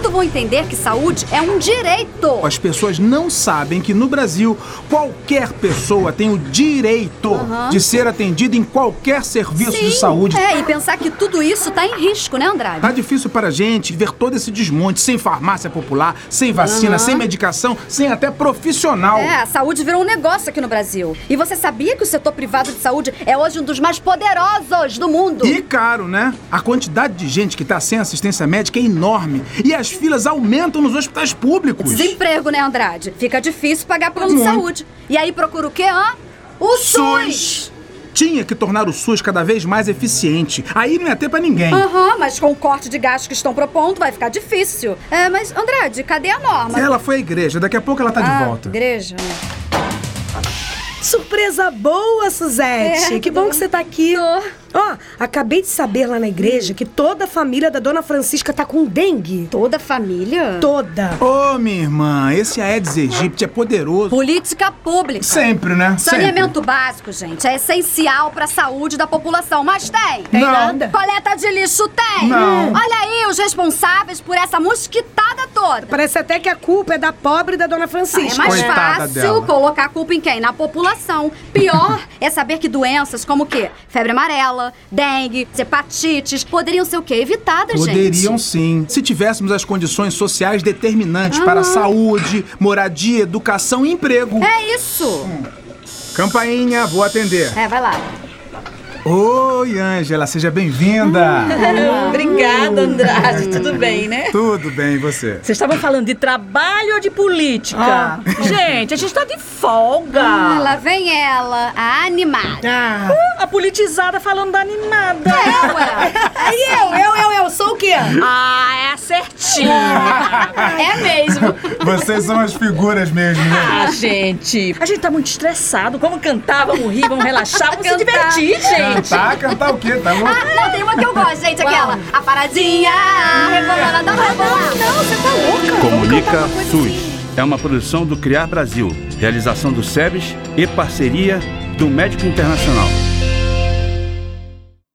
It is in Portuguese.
Quando vão entender que saúde é um direito? As pessoas não sabem que no Brasil, qualquer pessoa tem o direito de ser atendida em qualquer serviço de saúde. E pensar que tudo isso tá em risco, né, Andrade? Tá difícil para a gente ver todo esse desmonte, sem farmácia popular, sem vacina, sem medicação, sem até profissional. A saúde virou um negócio aqui no Brasil. E você sabia que o setor privado de saúde é hoje um dos mais poderosos do mundo? E caro, né? A quantidade de gente que tá sem assistência médica é enorme. E as filas aumentam nos hospitais públicos. Desemprego, né, Andrade? Fica difícil pagar plano de saúde. E aí procura o quê, O SUS! Tinha que tornar o SUS cada vez mais eficiente. Aí não ia ter pra ninguém. Mas com o corte de gastos que estão propondo vai ficar difícil. Mas, Andrade, cadê a Norma? Ela foi à igreja, daqui a pouco ela tá de volta. Igreja? Surpresa boa, Suzete! Que bom que você tá aqui. Acabei de saber lá na igreja que toda a família da Dona Francisca tá com dengue. Toda a família? Toda. Minha irmã, esse Aedes aegypti é poderoso. Política pública. Sempre, né? Saneamento básico, gente, é essencial pra saúde da população, mas tem? Tem nada. Coleta de lixo tem? Não. Olha aí os responsáveis por essa mosquitada toda. Parece até que a culpa é da pobre da Dona Francisca. É mais Coitada fácil dela. colocar a culpa em quem? Na população. Pior é saber que doenças como o quê? Febre amarela, dengue, hepatites, poderiam ser o quê? Evitadas, gente. Poderiam sim, se tivéssemos as condições sociais determinantes para saúde, moradia, educação e emprego. É isso. Campainha, vou atender. Vai lá. Oi, Ângela, seja bem-vinda. Obrigada, Andrade. Tudo bem, né? Tudo bem, e você? Vocês estavam falando de trabalho ou de política? Gente, a gente tá de folga. Lá vem ela, a animada. A politizada falando da animada. Eu sou o quê? É certinho. É mesmo. Vocês são as figuras mesmo, né? Gente, a gente tá muito estressado. Vamos cantar, vamos rir, vamos relaxar, vamos se divertir, gente. Cantar o quê? Tá louco? Não, tem uma que eu gosto, gente, aquela. A paradinha, rebolando, não rebolar. Não, você tá louca. Comunica SUS. É uma produção do Criar Brasil, realização do SEBS e parceria do Médico Internacional.